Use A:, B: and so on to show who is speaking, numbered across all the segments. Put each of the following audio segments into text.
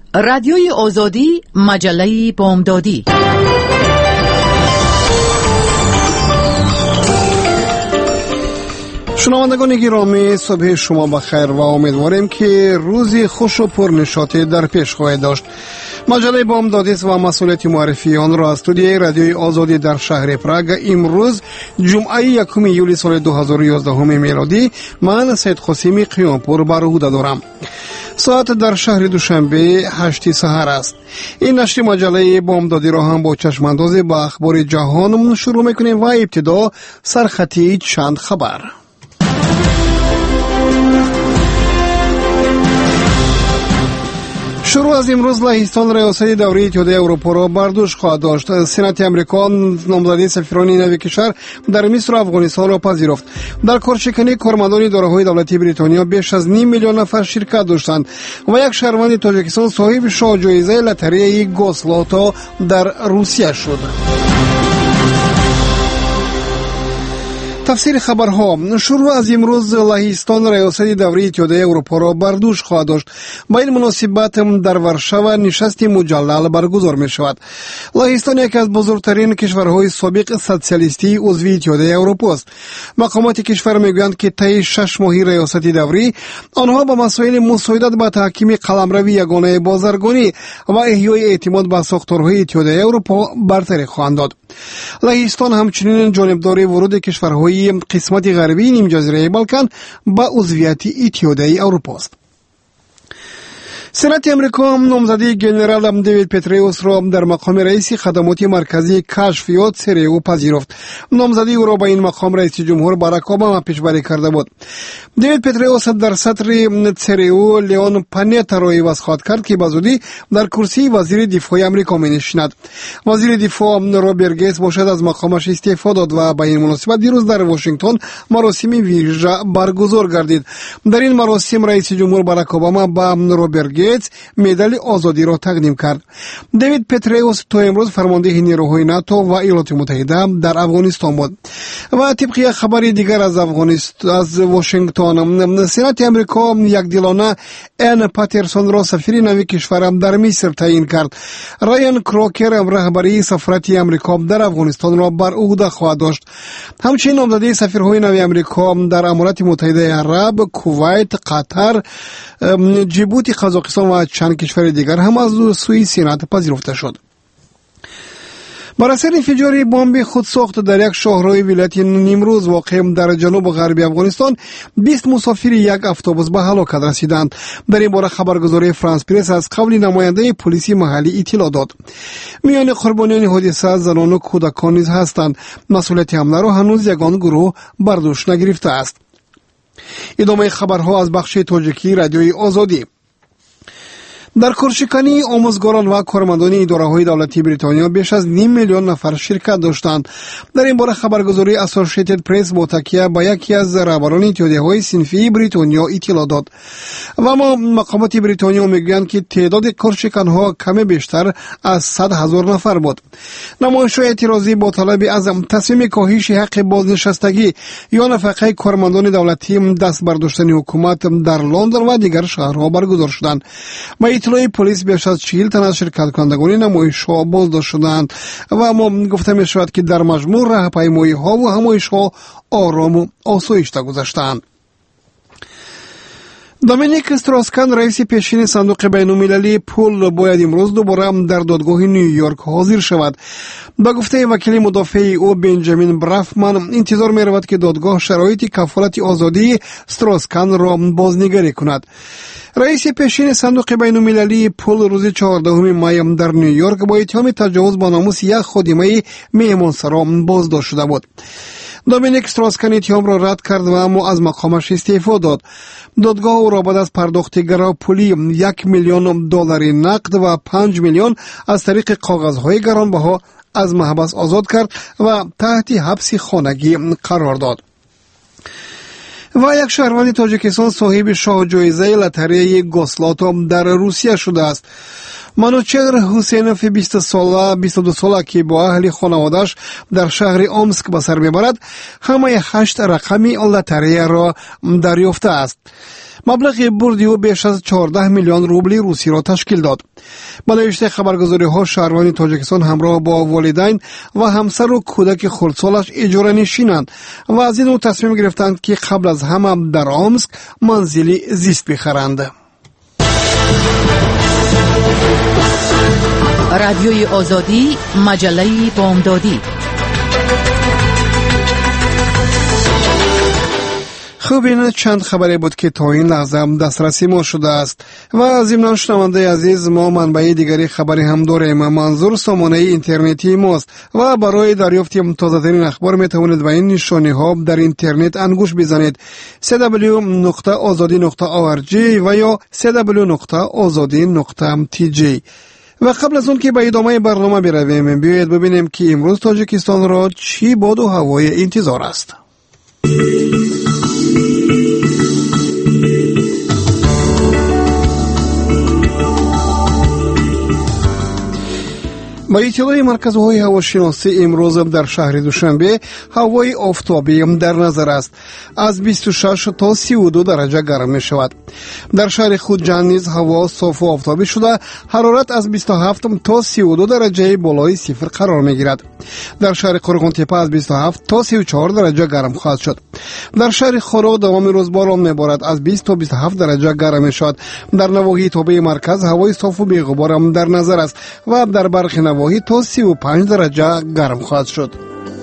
A: رادیوی آزادی، مجله بامدادی.
B: شنوندگان گرامی، صبح شما بخیر و امیدواریم که روزی خوش و پرنشاطی در پیش خواهید داشت. مجله بامدادی است و مسئولیت معرفی آن را از استودیوی رادیوی آزادی در شهر پراگ امروز جمعه 1 یولی سال 2011 میلادی من سید قاسمی قیامپور بر عهده دارم. ساعت در شهر دوشنبه 8 سحر است. این نشر مجله بامدادی را هم با چشمانداز به اخبار جهان شروع میکنیم و ابتدا سرخطی چند خبر. شروع از امروز لهستان ریاست دوره اتحادیه اروپا را بر دوش خواهد داشت. سنات امریکا نامزدی سفیران نوی کشور در مصر و افغانستان را پذیرفت. در کارشکنی کارمندان اداره‌های دولتی بریتانیا بیش از 5 میلیون نفر شرکت داشتند و یک شهروند تاجیکستان صاحب شاه جایزه لاتاری گوسلوتو در روسیه شد. تفسیر خبرها. شروع از امروز لهستان ریاست دوره اتحادیه اروپا را بر دوش خواهد داشت. با این مناسبت در ورشو نشست مجلل برگزار می شود. لهستان یکی از بزرگترین کشورهای سابق سوسیالیستی عضو اتحادیه اروپا است. مقامات کشور میگویند که طی 6 ماه ریاست دوره آنها با مسائل مساعدت به تحکیم قلمروی یگانه بازرگانی و احیای اعتماد به ساختارهای اتحادیه اروپا برتری خواهند داد. لهستان همچنین جانبدار ورود کشورهای قسمت غربی نیم جزیره بالکان با عضویت اتحادیه اروپا است. سنات امریکا نامزدی گنرال دیوید پتریوس را در مقام رئیس خدمات مرکزی کشفیات سریو پذیرفت. نامزدی او را به این مقام رئیس جمهور باراک اوباما پیشبری کرده بود. دیوید پتریوس در سطر سریو لیون پانیتا را عوض خواهد کرد که بزودی در کرسی وزیر دفاع امریکا می‌نشیند. وزیر دفاع رابرت گیتس باشد از مقامش استعفا داد و به این مناسبت دیروز در واشنگتن مراسم ویژه برگزار گردید. در این مراسم رئیس جمهور باراک اوباما با رابرت گیتس مدال آزادی را تقدیم کرد. دیوید پتریوس تا امروز فرمانده نیروهای ناتو و ایالات متحده در افغانستان بود. و طبق یک خبر دیگر از واشنگتن، سنات امریکا یکدلانه ان پاترسون را سفیر نوی کشور در مصر تعیین کرد. رایان کروکر رهبری سفارت امریکا در افغانستان را بر عهده خواهد داشت. همچنین نامزدی سفیرهای نوی امریکا در امارات متحده عرب، کویت، قطر، جیبوتی، قزاقستان و چند کشور دیگر هم از سوی سنات پذیرفته شد. بر اثر انفجار بمب خودساخت در یک شهرهای ولایت نیمروز واقع در جنوب غربی افغانستان 20 مسافر یک اتوبوس به هلاکت رسیدند. در این باره خبرگزاری فرانس پرس از قول نماینده پلیس محلی اطلاع داد. میان قربانیان حادثه زنان و کودکان نیز هستند. مسئولیت حمله را هنوز یگان گروه بر دوش نگرفته است. ادامه خبرها از بخش تاجیکی رادیوی آزادی. در کارشکنی آموزگاران و کارمندان اداره‌های دولتی بریتانیا بیش از 5 میلیون نفر شرکت داشتند. در این باره خبرگزاری اسوسییتد پرس با تکیه به یکی از رهبران اتحادیه‌های صنفی بریتانیا اطلاع داد. و مقامات بریتانیا میگویند که تعداد کارشکن‌ها کم بیشتر از 100,000 نفر بود. نمایش‌های اعتراضی با طلب از تصمیم کاهش حق بازنشستگی یا نفقه کارمندان دولتی دست برداشتن حکومت در لندن و دیگر شهرها برگزار شدند. اطلاع پلیس بیش از 40 تن از شرکت کنندگان نمایش‌ها بازداشت شدند و گفته می شود که در مجموع راهپیمایی‌ها و همایش‌ها آرام و آسایشته گذشتند. دومینیک استراسکان رئیس پیشین صندوق بین‌المللی پول باید امروز دوباره در دادگاه نیویورک حاضر شود. با گفته وکیل مدافع او بنجامین برافمن انتظار می رود که دادگاه شرایط کفالت آزادی استراسکان را بازنگری کند. رئیس پیشین صندوق بین‌المللی پول روز 14 می در نیویورک با اتهام تجاوز به ناموس یک خادمه مهمانسرا بازداشت شده بود. دومینیک استراسکان اتهام را رد کرد و اما از مقامش استعفا داد. دادگاه او را بعد از پرداخت گراپولی 1 میلیون دلار نقد و 5 میلیون از طریق کاغذهای گرانبها از محبس آزاد کرد و تحت حبس خانگی قرار داد. و یک شهروند تاجیکستان صاحب شاه جایزه لاتاری گوسلوتو در روسیه شده است. منوچهر حسینوف 22 ساله که با اهل خانواده‌اش در شهر آمسک به سر میبرد، همه 8 رقمی لاتاری را دریافته است. مبلغ بردی او بیش از 14 میلیون روبل روسی را تشکیل داد. با نوشته خبرگزاری‌ها، شهروان تاجیکستان همراه با والدین و همسر و کودک خردسالش اجاره نشینند و از این تصمیم گرفتند که قبل از همه در آمسک منزلی زیست بخرند.
A: رادیوی آزادی، مجله بامدادی.
B: خوب، این چند خبری بود که تا این لحظه دسترسی ما شده است و ضمن شنونده عزیز، ما منبع دیگری خبری هم داریم. منظور سامانه اینترنتی ماست و برای دریافت تازه‌ترین اخبار می توانید به این نشانه ها در اینترنت انگوش بزنید: www.azadi.org و یا www.azadi.tg. و قبل از اون که به ادامه برنامه برویم، بیایید ببینیم که امروز تاجیکستان را چی باد و هوای انتظار است. با اطلاع مرکزهای هواشناسی، امروز در شهر دوشنبه هوای آفتابی در نظر است. از 26 تا 32 درجه گرم می شود. در شهر خودجان نیز هوا صاف و آفتابی شده، حرارت از 27 تا 32 درجه بالای صفر قرار می گیرد. در شهر قرغن‌تپه از 27 تا 34 درجه گرم خواهد شد. در شهر خورو دوام روز باران می بارد، از 20 تا 27 درجه گرم می شود. در نواحی توبه مرکز هوای صاف و بی غبار در نظر است و در برخی نواحی تا 35 درجه گرم خواهد شد.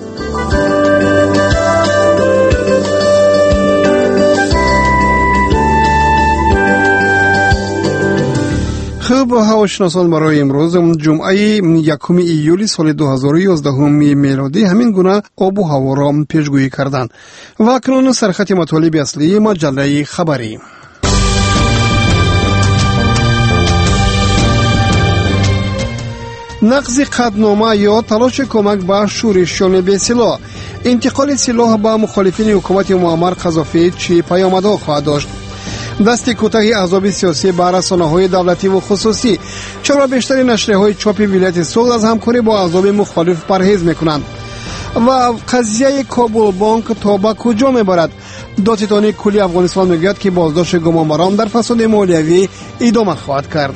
B: خوب، هواشناسان برای امروز جمعه 1 ایولی سال 2011 میلادی همین گونه آب و هوا را پیشگویی کردند. و اکنون سرخط مطالب اصلی مجله خبری. نقض قطعنامه یا تلاش کمک به شورشیان بی سلاح، انتقال سلاح به مخالفین حکومت معمر قذافی چه پیامدها خواهد داشت؟ دست کوتاه احزاب سیاسی به رسانه‌های دولتی و خصوصی، چرا بیشتر نشریه‌های چاپ ولایت صلح از همکاری با احزاب مخالف پرهیز می‌کنند؟ و قضیه کابل بانک تا به کجا می‌برد؟ دادستانی کلی افغانستان میگوید که بازداشت گمانبران در فساد مالیوی ادامه خواهد کرد.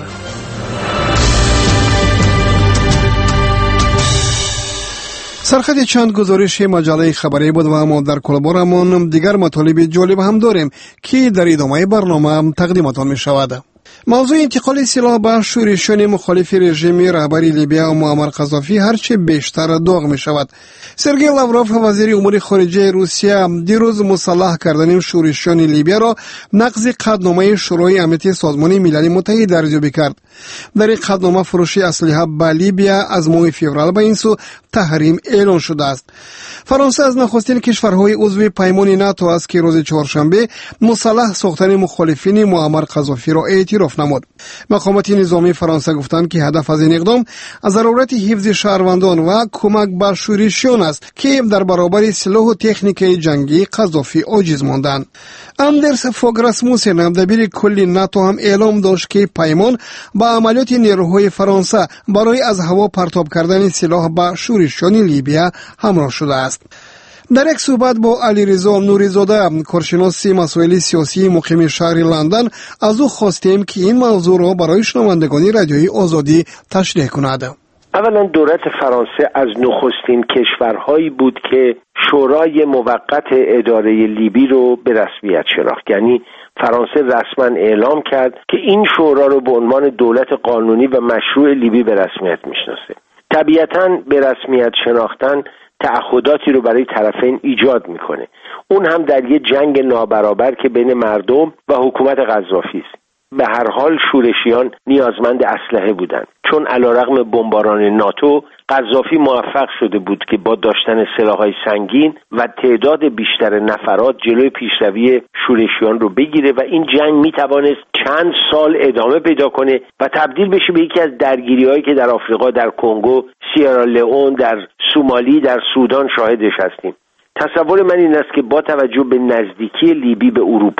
B: سرخط چند گزارش مجله خبری بود و ما در کلبارمون دیگر مطالب جالب هم داریم که در ادامه برنامه تقدیمتان می شود. موضوع انتقال سلاح به شورشیان مخالف رژیم رهبری لیبیا و معمر قذافی هرچه بیشتر داغ می شود. سرگئی لاوروف وزیر امور خارجه روسیه دیروز مسلح کردن شورشیان لیبیا را نقض قطعنامه شورای امنیتی سازمان ملل متحد ارزیابی کرد. در این قطعنامه فروش اسلحه به لیبیا از ماه فوریه به این سو تحریم اعلان شده است. فرانسه از نخستین کشورهای عضو پیمان ناتو است که روز چهارشنبه مسلح ساختن مخالفین معمر قذافی را اعتراف نمود. مقامات نظامی فرانسه گفتند که هدف از این اقدام از ضرورت حفظ شهروندان و کمک به شورشیان است که در برابر سلاح و تکنیک جنگی قذافی عاجز ماندند. اندرس فوگ راسموسن دبیر کل ناتو هم اعلام داشت که پیمان با عملیات نیروهای فرانسه برای از هوا پرتاب کردن سلاح به شورشیان لیبیا همراه شده است. در یک صحبت با علیرضا نوری‌زاده، کارشناس مسائل سیاسی مقیم شهر لندن، از او خواستیم که این موضوع را برای شنوندگان رادیوی آزادی تشریح کند.
C: اولا دولت فرانسه از نخستین کشورهایی بود که شورای موقت اداره لیبی رو به رسمیت شناخت. یعنی فرانسه رسما اعلام کرد که این شورا رو به عنوان دولت قانونی و مشروع لیبی به رسمیت میشناسه. طبیعتاً به رسمیت شناختن تعهداتی رو برای طرفین ایجاد میکنه، اون هم در یه جنگ نابرابر که بین مردم و حکومت قذافی است. به هر حال شورشیان نیازمند اسلحه بودند، چون علیرغم بمباران ناتو قذافی موفق شده بود که با داشتن سلاح‌های سنگین و تعداد بیشتر نفرات جلوی پیشروی شورشیان رو بگیره و این جنگ میتوانست چند سال ادامه پیدا کنه و تبدیل بشه به یکی از درگیری‌هایی که در آفریقا، در کنگو، سیرالئون، در سومالی، در سودان شاهدش هستیم. تصور من این است که با توجه به نزدیکی لیبی به اروپا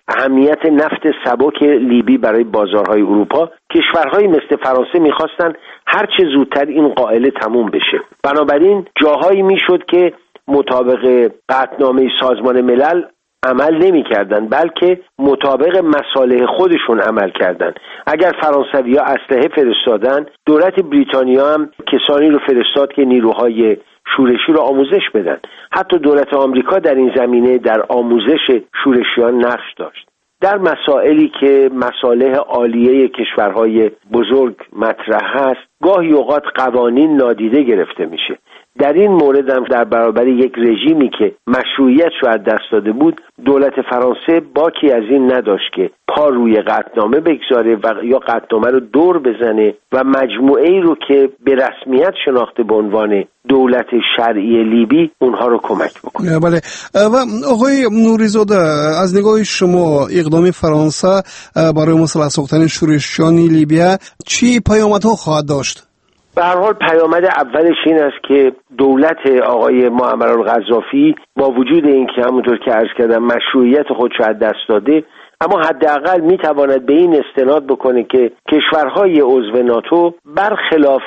C: اهمیت نفت سبک لیبی برای بازارهای اروپا، کشورهایی مثل فرانسه میخواستن هرچه زودتر این قائله تموم بشه. بنابراین جاهایی میشد که مطابق قطعنامه سازمان ملل عمل نمی کردن، بلکه مطابق مصالح خودشون عمل کردن. اگر فرانسوی‌ها اسلحه فرستادن، دولت بریتانیا هم کسانی رو فرستاد که نیروهای شورشی رو آموزش بدن. حتی دولت آمریکا در این زمینه در آموزش شورشیان نقش داشت. در مسائلی که مصالح عالیه کشورهای بزرگ مطرح هست، گاهی اوقات قوانین نادیده گرفته میشه. در این مورد هم در برابر یک رژیمی که مشروعیت رو از دست داده بود، دولت فرانسه باکی از این نداشت که پا روی قطعنامه بگذاره و یا قطعنامه رو دور بزنه و مجموعه‌ای رو که به رسمیت شناخته به عنوان دولت شرعی لیبی اونها رو کمک بکنه.
B: بله. و آقای نوری‌زاده، از نگاه شما اقدام فرانسه برای مصالحه ساختن شورشیان لیبیا چی پیامدها خواهد داشت؟
C: به هر حال پیامد اولش این است که دولت آقای معمر القذافی با وجود اینکه همونطور که عرض کردم مشروعیت خودش از دست داده، اما حداقل میتواند به این استناد بکنه که کشورهای عضو ناتو برخلاف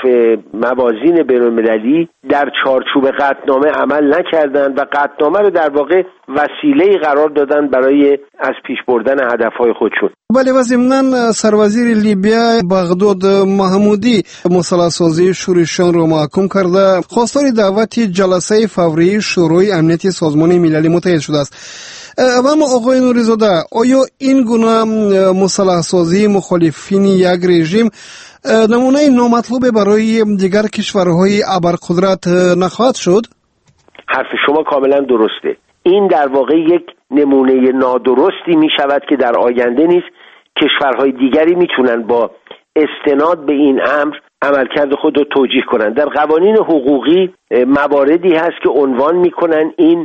C: موازین بین‌المللی در چارچوب قطعنامه عمل نکردند و قطعنامه رو در واقع وسیله‌ای قرار دادن برای از پیش بردن هدفهای خودشون.
B: بله، و ضمناً سروزیر لیبیا بغداد محمودی مصالحه سازی شورشیان را محکوم کرده، خواستار دعوت جلسه فوری شورای امنیت سازمان ملل متحد شده است. و اما آقای نوری‌زاده، آیا این گونه مصالحه سازی مخالفین یک رژیم نمونه نامطلوب برای دیگر کشورهای ابرقدرت نخواهد شد؟
C: حرف شما کاملا درسته. این در واقع یک نمونه نادرستی می شود که در آینده نیز کشورهای دیگری میتونن با استناد به این امر عملکرد خود رو توجیه کنند. در قوانین حقوقی مواردی هست که عنوان میکنن این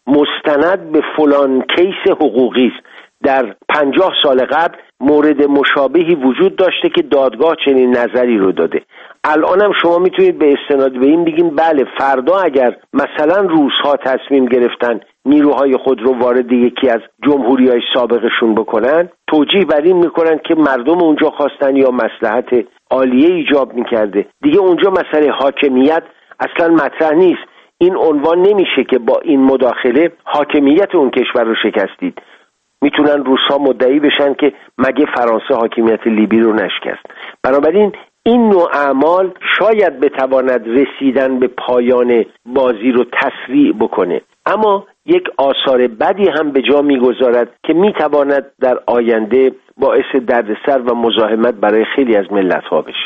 C: مستند به فلان کیس حقوقی است. در 50 سال قبل مورد مشابهی وجود داشته که دادگاه چنین نظری رو داده. الان هم شما میتونید به استناد به این بگیم بله، فردا اگر مثلا روس‌ها تصمیم گرفتن نیروهای خود رو وارد یکی از جمهوری‌های سابقشون بکنن، توجیه بر این میکنن که مردم اونجا خواستن یا مصلحت عالیه ایجاب میکرده. دیگه اونجا مسئله حاکمیت اصلا مطرح نیست. این عنوان نمیشه که با این مداخله حاکمیت اون کشور رو شکستید. میتونن روس‌ها مدعی بشن که مگه فرانسه حاکمیت لیبی رو نشکست. بنابراین این نوع اعمال شاید بتواند رسیدن به پایان بازی رو تسریع بکنه، اما یک آثار بدی هم به جا میگذارد که میتواند در آینده باعث دردسر و مزاحمت برای خیلی از ملت‌ها بشه.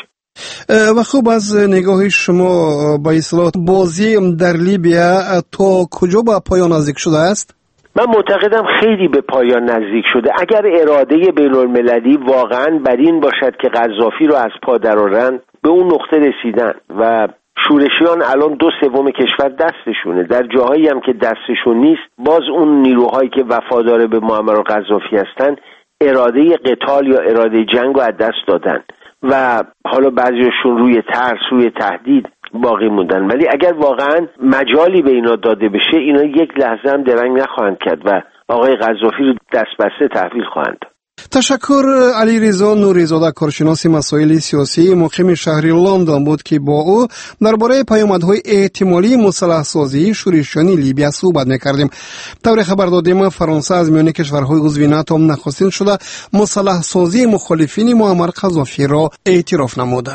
B: و خوب، از نگاه شما با اصطلاح بازی در لیبیا تا کجا به پایان نزدیک شده است؟
C: من معتقدم خیلی به پایان نزدیک شده. اگر اراده بین‌المللی واقعا بر این باشد که قذافی رو از پا درآورن، به اون نقطه رسیدن و شورشیان الان 2/3 کشور دستشونه. در جاهایی هم که دستشون نیست، باز اون نیروهایی که وفادار به معمر القذافی هستن اراده قتال یا اراده جنگ رو از دست دادن و حالا بعضیشون روی ترس، روی تهدید باقی موندن. ولی اگر واقعا مجالی به اینا داده بشه، اینا یک لحظه هم درنگ نخواهند کرد و آقای قذافی رو دست بسته تحویل خواهند.
B: تشکر. علیرضا نوری‌زاده، کارشناس مسائل سیاسی، مقیم شهر لندن بود که با او درباره پیامدهای احتمالی مصالحه سازی شورشیان لیبیا صحبت می‌کردیم. طور خبر دادیم فرانسه از میان کشورهای عضو ناتو نخستین شده مصالحه سازی مخالفین معمر قذافی را اعتراف نموده.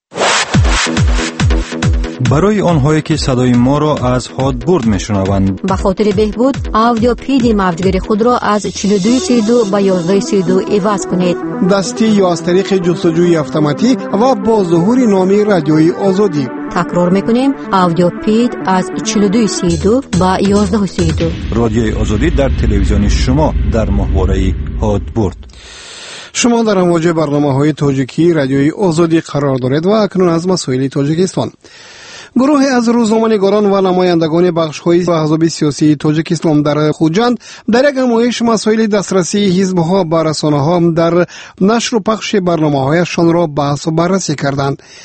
D: برای آنهایی که صدای ما را از هادبورد میشنوند،
E: به خاطر بهبود آدیو پیدی موجگیر خود را از 4232 به 1132 عوض کنید.
B: دستی یا از طریق جستجوی اتوماتیک و با ظهور نام رادیوی آزادی.
E: تکرار میکنیم، آدیو پید از 4232 به 1132.
D: رادیوی آزادی در تلویزیون شما در محوره هادبورد.
B: شما در امواج برنامه‌های تاجیکی رادیوی آزادی قرار دارید و اکنون از مسائل تاجیکستان. گروهی از روزنامه‌نگاران و نمایندگان بخش‌های احزاب سیاسی تاجیکستان در خوجند در یک نمایش مسائل دسترسی حزب‌ها به رسانه‌ها در نشر و پخش برنامه‌هایشان را بحث و بررسی کردند.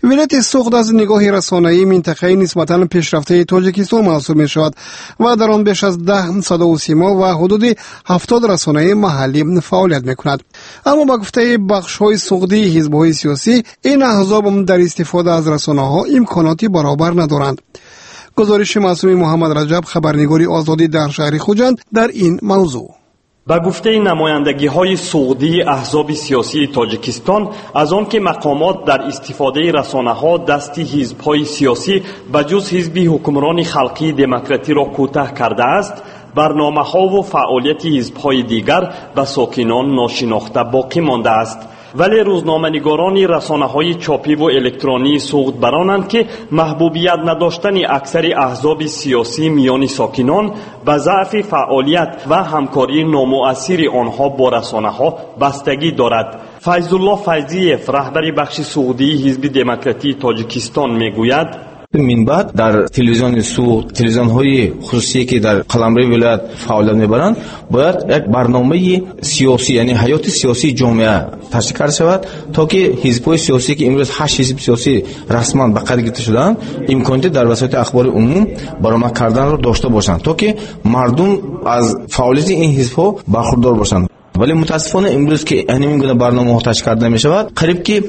B: ولایت سوخت از نگاه رسانه‌ای منطقه‌ای نسبتاً پیشرفته تاجیکستان محسوب می‌شود و در آن بیش از 10 صدا و سیما و حدود 70 رسانه محلی فعالیت می‌کند. اما با گفته بخش‌های سوختی حزب‌های سیاسی، این احزاب در استفاده از رسانه‌ها امکاناتی برابر ندارند. گزارش معصوم محمد رجب، خبرنگاری آزادی در شهر خوجند، در این موضوع.
F: با گفته نمایندگی‌های سعودی احزاب سیاسی تاجیکستان، از آن که مقامات در استفاده رسانه‌ها دستی حزب‌های سیاسی بجز حزب حکمران خلقی دموکراتی را کوتاه کرده است، برنامه‌ها و فعالیت حزب‌های دیگر به ساکنان ناشناخته باقی مانده است. ولی روزنامه‌نگاران رسانه‌های چاپی و الکترونی سوخت برانند که محبوبیت نداشتن اکثر احزاب سیاسی میان ساکنان به ضعف فعالیت و همکاری نامؤثر آنها با رسانه‌ها بستگی دارد. فیض‌الله فیضیف، رهبر بخش سعودی حزب دموکراتی تاجیکستان میگوید:
G: من بعد در تلویزیون سوخت، تلویزیون‌های خصوصی که در قلمرو ولایت فعالیت می‌برند، باید یک برنامه سیاسی، یعنی حیات سیاسی جامعه تشکیل کرده شود تا که حزب‌های سیاسی که امروز 8 حزب سیاسی رسما به قید گرفته شدند، امکانات در وسایل اخبار عموم برآمد کردن را داشته باشند تا که مردم از فعالیت این حزب‌ها برخوردار باشند. ولی متاسفانه امروز که همین گونه برنامه ها تشکیل کرده می شود، قریب که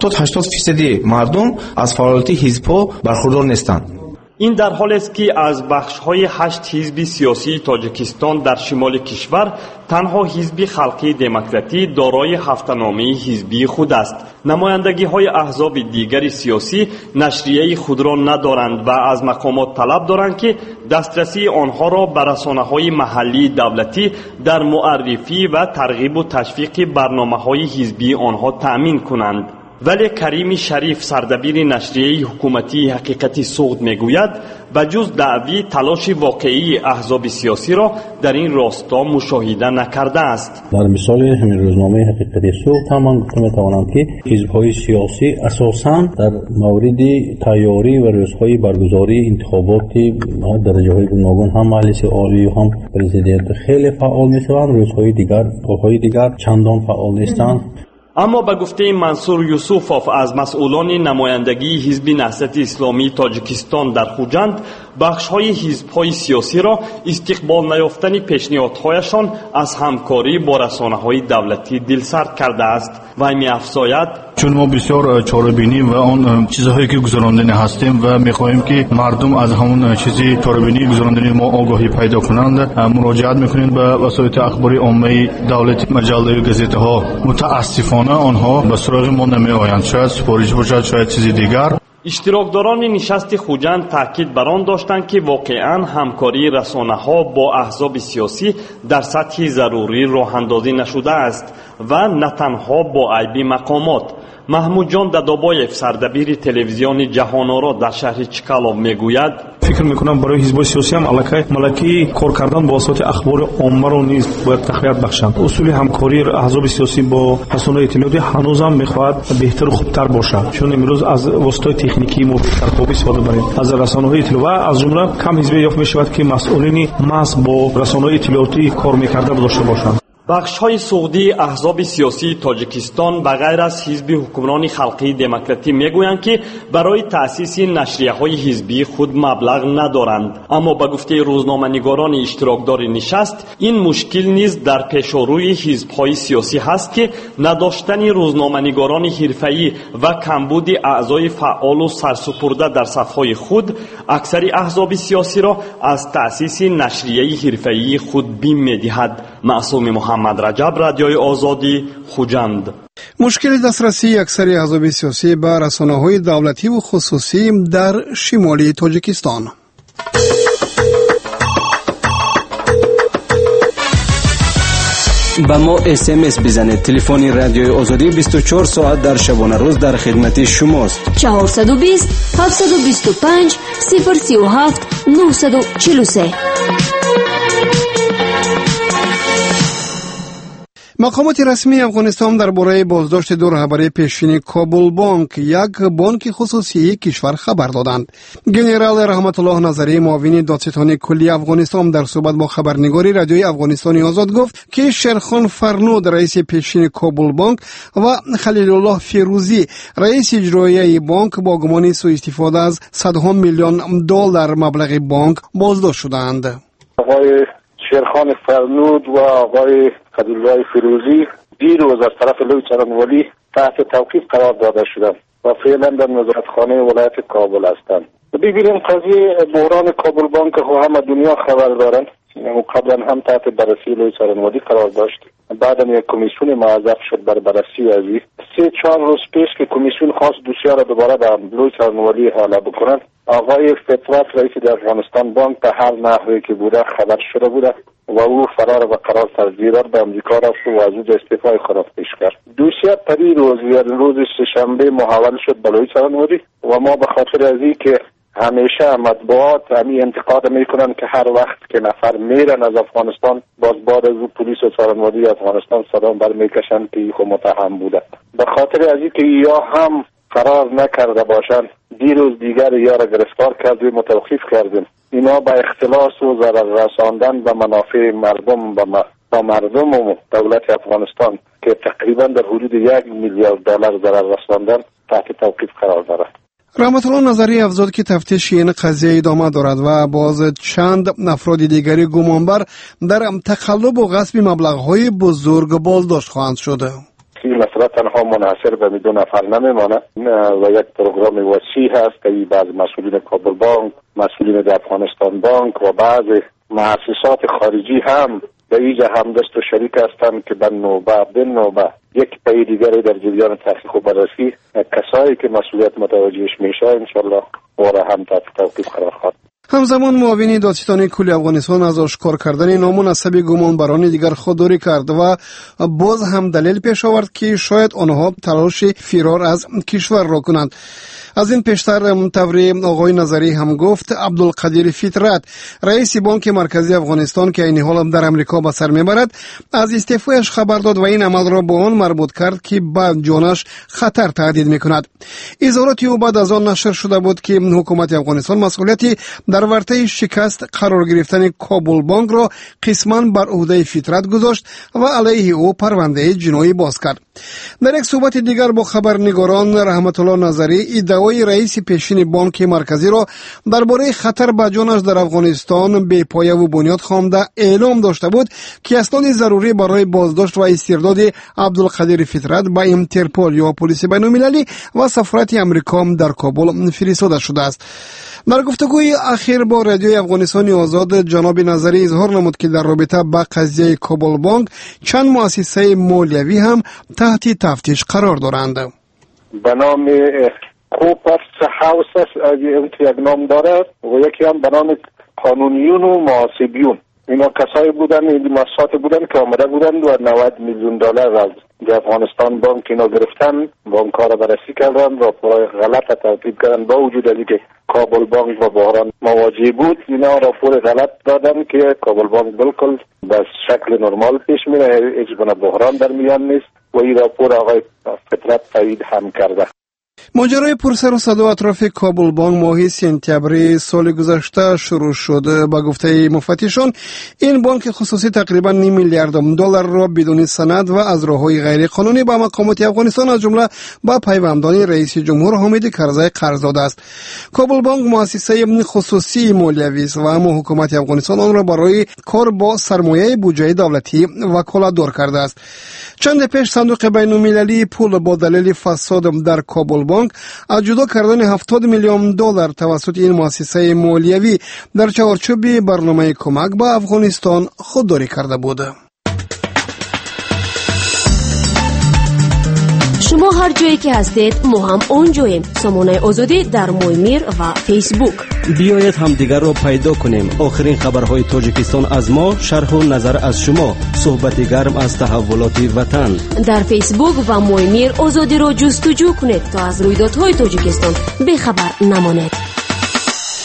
G: 70-80% مردم از فعالیت حزب‌ها برخوردار نیستند.
F: این در حالی است که از بخش‌های 8 حزب سیاسی تاجیکستان در شمال کشور تنها حزب خلقی دموکراتی دارای هفته‌نامه حزبی خود است. نمایندگی‌های احزاب دیگر سیاسی نشریه خود را ندارند و از مقامات طلب دارند که دسترسی آنها را به رسانه‌های محلی دولتی در معرفی و ترغیب و تشویق برنامه‌های حزبی آنها تأمین کنند. ولی کریم شریف، سردبیر نشریه حکومتی حقیقت سوخت میگوید بجز دعوی تلاش واقعی احزاب سیاسی را در این راستا مشاهده نکرده است.
H: در مثال همین روزنامه حقیقت سوخت هم من میتوانم که حزب‌های سیاسی اساساً در مورد تیاری و روزهای برگزاری انتخابات درجه‌های گوناگون هم مجلس عالی و هم پرزیدنت خیلی فعال میشوند، روزهای دیگر چندان فعال نیستند.
F: اما به گفته منصور یوسفوف از مسئولان نمایندگی حزب نهضت اسلامی تاجیکستان در خوجند، بخش‌های حزب‌های سیاسی را استقبال نیافتن پیشنهادهایشان از همکاری با رسانه‌های دولتی دلسرد کرده است و می‌افزاید:
I: چون ما بسیار چاره‌بینی و آن چیزهایی که گذراندنی هستیم و می‌خواهیم که مردم از همون چیزی چاره‌بینی گذراندنی ما آگاهی پیدا کنند، مراجعت می‌کنیم به وسایل اخباری عامه دولتی، مجله و گزیته‌ها. متأسفانه آنها به سراغ ما نمی‌آیند، شاید سفارش باشد، شاید چیزی دیگر.
F: اشتراکداران نشست خوجند تاکید بر آن داشتند که واقعاً همکاری رسانه‌ها با احزاب سیاسی در سطح ضروری راه‌اندازی نشده است و نه تنها با عیب مقامات. محمود جان دادابایف، سردبیر تلویزیون جهان آرا در شهر چکالوف میگوید:
J: فکر میکنم برای حزب سیاسی هم ملکی کار کردن با وسایل اخبار عامه رو نیز باید تقویت بخشند. اصول همکاری احزاب سیاسی با رسانه‌های اطلاعاتی هنوز هم میخواهد بهتر و خوبتر باشد، چون امروز از وسایل تکنیکی مفیدتر خوب استفاده بریم از رسانه‌های اطلاعاتی. از جمله کم حزبی یافت میشود که مسئولین محض با رسانه‌های اطلاعاتی کار میکرده داشته باشند.
F: بخش‌های سعودی احزاب سیاسی تاجیکستان به غیر از حزب حکمران خلقی دموکراتی میگویند که برای تأسیس نشریه‌های حزبی خود مبلغ ندارند. اما به گفته روزنامه‌نگاران اشتراکدار نشست، این مشکل نیز در پیش‌روی حزب‌های سیاسی هست که نداشتن روزنامه‌نگاران حرفه‌ای و کمبود اعضای فعال و سرسپرده در صف‌های خود اکثر احزاب سیاسی را از تأسیس نشریه حرفه‌ای خود بیم می‌دهد. معصوم محمد رجب، رادیوی آزادی، خوجند.
B: مشکل دسترسی اکثر احزاب سیاسی به رسانه‌های دولتی و خصوصی در شمالی تاجیکستان.
K: با ما SMS بزنید. تلفن رادیوی آزادی 24 ساعت در شبانه روز در خدمت شماست.
E: 420 725 037 943.
B: مقامات رسمی افغانستان درباره بازداشت دو رهبر پیشین کابل بانک، یک بانک خصوصی کشور خبر دادند. گنرال رحمت الله نظری معاون دادستان کلی افغانستان در صحبت با خبرنگاری رادیوی افغانستان آزاد گفت که شیرخان فرنود رئیس پیشین کابل بانک و خلیل الله فیروزی رئیس اجرایی بانک با گمان سوء استفاده از صدها میلیون دلار مبلغ بانک بازداشت شدند.
L: آقای شیرخان فرنود و آقای خلیل الله فیروزی دیروز از طرف لوی څارنوالي تحت توقیف قرار داده شدند و فعلا در نظارتخانه ولایت کابل هستند. ببینیم قضیه بحران کابل بانک همه دنیا خبر دارند. قبلا هم تحت بررسی لوی څارنوالي قرار داشت. بعدم یک کمیسیون موظف شد بر بررسی از این. 3-4 روز پیش که کمیسیون خواست دوسیه را دوباره به لوی څارنوالي حواله بکنند، آقای فطرت رئیس افغانستان بانک به هر نحوی که بوده خبر شده بوده و او فرار و قرار تغییرات به امریکا رفت و از او استعفای خود پیش کرد. دوسیه پری روز یا روز سه‌شنبه محول شد به لوی څارنوالي و ما به خاطر از این که همیشه مطبوعات همی انتقاد میکنن که هر وقت که نفر میرن از افغانستان باز بعد از او پلیس و څارنوالي افغانستان صدام برمیکشن که خود متهم بوده. به خاطر از این که یا هم قرار نکرده باشند، دیروز دیگر یا را گرفتار کردیم متوقف کردیم. اینا با اختلاس و ضرر رساندن به منافع مردم با مردم و دولت افغانستان که تقریبا در حدود 1 میلیارد دلار ضرر رساندن تحت توقیف قرار دارد.
B: رحمت الله نظری افزود که تفتیش این قضیه ادامه دارد و باز چند افراد دیگری گمانبر در تقلب و غصب مبلغ‌های بزرگ بازداشت خواهند شد.
L: این مسئله تنها منحصر به 2 نفر نمیماند و یک پروگرام وسیع هست که بعض مسئولین کابل بانک، مسئولین افغانستان بانک و بعض مؤسسات خارجی هم به اینجا همدست و شریک هستند که به نوبه یک پای دیگری در جریان تحقیق و بررسی کسایی که مسئولیت متوجهش میشه انشالله و هم تحت توقیف قرار خواهد.
B: همزمان معاون دادستان کلی افغانستان از آشکار کردن نامناسب گمانبران دیگر خودداری کرد و باز هم دلیل پیش آورد که شاید آنها تلاش فرار از کشور را کنند. از این پیشتر تبری آقای نظری هم گفت عبدالقدیر فطرت رئیس بانک مرکزی افغانستان که این حال در امریکا به سر میبرد از استعفایش خبر داد و این عمل را به آن مربوط کرد که به جانش خطر تهدید میکند. اظهارات او بعد از آن نشر شده بود که حکومت افغانستان مسئولیتی در ورطه شکست قرار گرفتن کابل بانک را قسما بر عهده فطرت گذاشت و علیه او پرونده جنایی باز کرد. در یک صحبت دیگر با خبرنگاران رحمت الله نظری ادعای رئیس پیشین بانک مرکزی را درباره خطر به جانش در افغانستان بی پایه و بنیاد خوانده اعلام داشته بود که اسناد ضروری برای بازداشت و استرداد عبدالقدیر فطرت به اینترپول یا پلیس بین‌المللی و سفارت امریکا در کابل فرستاده شده است. در گفتگوی اخیر با رادیوی افغانستان آزاد جناب نظری اظهار نمود که در رابطه با قضیه کابل بانک چند مؤسسه مالیوی هم تحت تفتیش قرار دارند.
L: به نام کوپرس هاوس یک نام دارد و یکی هم به نام قانونیون و محاسبیون. اینا کسایی بودن، این مؤسسات بودن که آمده بودند و 90 میلیون دلار از افغانستان بانک اینا گرفتن، بانک‌ها را بررسی کردن، راپورهای غلط ترتیب کردن. با وجود از اینکه کابل بانک با بحران مواجه بود، اینا راپور غلط دادن که کابل بانک بالکل به شکل نرمال پیش میره، هیچ گونه بحران در میان نیست و این راپور آقای فطرت تایید هم کرده.
B: ماجرای پرسر و صدا اطراف کابل بانک ماه سپتامبر سال گذشته شروع شد. با گفته مفتشان این بانک خصوصی تقریبا 9 میلیارد دلار را بدون سند و از راه‌های غیر قانونی به مقامات افغانستان از جمله با پیوندان رئیس جمهور حامد کرزی قرض داده است. کابل بانک مؤسسه خصوصی مالیوی است و اما حکومت افغانستان آن را برای کار با سرمایه بودجه دولتی وکالتدار کرده است. چند پیش صندوق بین‌المللی پول با دلیل فساد در کابل بانک از جدا کردن 70 میلیون دلار توسط این مؤسسه مالیوی در چارچوب برنامه کمک به افغانستان خودداری کرده بود.
M: شما هر جایی که هستید ما هم اونجاییم. سامانه آزادی در مویمیر و فیسبوک.
K: بیایید همدیگر را پیدا کنیم. آخرین خبرهای تاجیکستان از ما، شرح و نظر از شما، صحبت گرم از تحولات وطن.
M: در فیسبوک و مویمیر آزادی را جستجو کنید تا از رویدادهای تاجیکستان بخبر نمانید.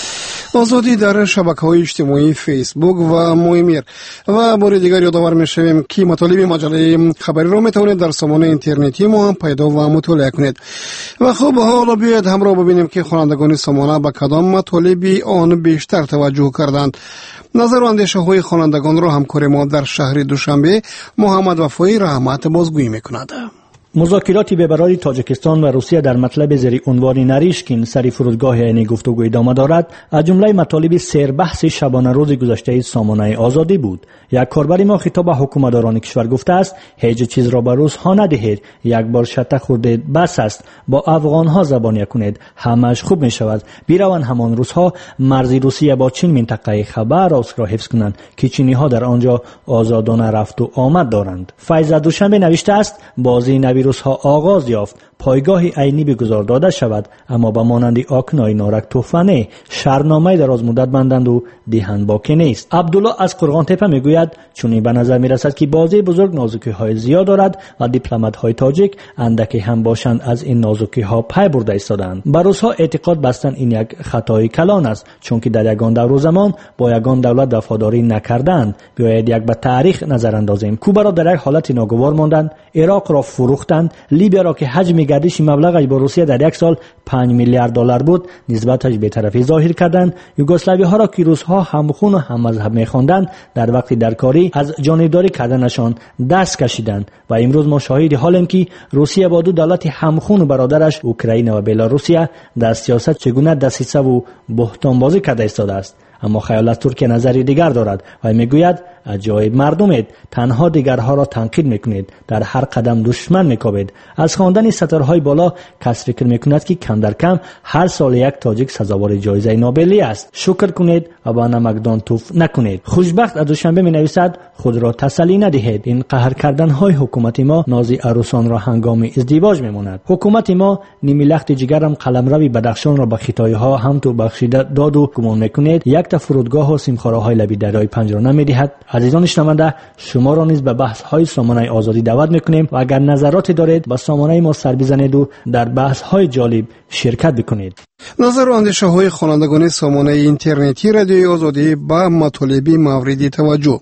B: آزادی در شبکه‌های اجتماعی فیسبوک و مویمیر. و بار دیگر یادآور می‌شویم که مطالب مجله خبری را می‌توانید در سامانه اینترنتی ما هم پیدا و مطالعه کنید. و خب حالا بیاید همراه ببینیم که خوانندگان سامانه به کدام مطالب آن بیشتر توجه کردند. نظر و اندیشه‌های خوانندگان را همکار ما در شهر دوشنبه محمد وفایی رحمت بازگویی می‌کند.
N: مذاکرات بین تاجیکستان و روسیه در مطلب زیر عنوان نریشکین سری فرودگاه عین گفتگو ادامه دارد. از جمله مطالب سیر بحث شبانه روز گذشته سامانه آزادی بود. یک کاربر ما خطاب به حکومتداران کشور گفته است هیچ چیز را به روس ها ندهید، یک بار شطه خوردید بس است، با افغان ها زبانی کنید همش خوب می شود. بیروان همان روس ها مرزی روسیه با چین منطقه خبرسک را حفظ کنند که چینی ها در آنجا آزادانه رفت و آمد دارند. فیض دوشنبه نوشته است بازی نوی روس ها آغاز یافت، پایگاه عینی بگذار داده شود، اما به مانند آکنای نارک توفانه شرنامه دراز مدت بندند و دهن باکی نیست. عبدالله از قرغان تپه میگوید چون به نظر میرسد که بازی بزرگ نازکی های زیاد دارد و دیپلمات های تاجیک اندکی هم باشند از این نازکی ها پی برده ایستادند. بر روس ها اعتقاد بستن این یک خطای کلان است، چون که در یگان دور و زمان با یگان دولت وفاداری نکردند. بیاید یک به تاریخ نظر اندازیم. کوبا را در یک حالت ناگوار ماندند، عراق را فروختند، لیبیا را که حجم گردش مبلغش با روسیه در یک سال 5 میلیارد دلار بود نسبتش بی‌طرفی ظاهر کردند. یوگسلاوی ها را که روس‌ها همخون و هم مذهب می‌خواندند در وقت درکاری از جانبداری کردنشان دست کشیدند و امروز ما شاهد حالیم که روسیه با دو دولت همخون و برادرش اوکراین و بلاروسیه در سیاست چگونه دسیسه و بهتان بازی کرده ایستاده است. اما خیال از ترکیه نظری دیگر دارد و میگوید عجایب مردمید، تنها دیگرها را تنقید میکنید، در هر قدم دشمن میکوبید. از خواندن سطرهای بالا کس فکر میکند که کم در کم هر سال یک تاجیک سزاوار جایزه نوبلی است. شکر کنید و با نمکدان توف نکنید. خوشبخت از دوشنبه می نویسد خود را تسلی ندهید، این قهر کردن های حکومت ما نازی عروسان را هنگام ازدواج میماند. حکومت ما نیمی لخت جگرم قلمرو بدخشان را به خطای ها هم تو بخشیده داد و گمان میکنید یک تا فرودگاه و سیمخواره های لبی دریای پنجره نمیدهد. عزیزان شنونده، شما را نیز به بحث های سامانه آزادی دعوت میکنیم و اگر نظراتی دارید با سامانه ما سر بزنید و در بحث های جالب شرکت بکنید.
B: نظر و اندیشه های خوانندگان سامانه اینترنتی رادیوی آزادی با مطالب موردی توجه.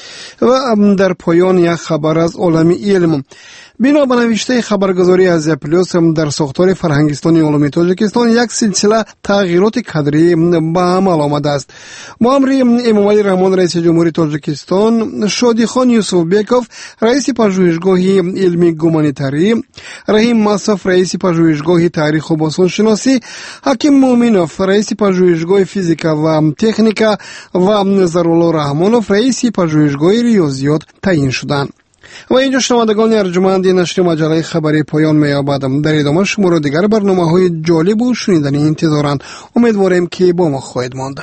B: و در پایان یک خبر از عالم علم. بنا به نوشته خبرگزاری از پلیس در ساختار فرهنگستانی علوم تاجیکستان یک سلسله تغییرات کادری به عمل آمده است. مامور امامعلی رحمان رئیس جمهوری تاجیکستان، شادی خان یوسف بیکوف رئیس پژوهشگاه علمی گومانیتاری، رحیم مصف رئیس پژوهشگاه تاریخ و باستان شناسی، حکیم مومینوف رئیس پژوهشگاه فیزیکا و تکنیکا و ظهرالله رحمانوف رئیس پژوهشگاه ریاضیات تعیین شدند. و اینجا شنوندگان ارجمند نشر مجله خبری پایان می‌یابد. در ادامه شما را دیگر برنامه‌های جالب و شنیدنی انتظارند. امیدواریم که با ما خواهید ماند.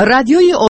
A: رادیوی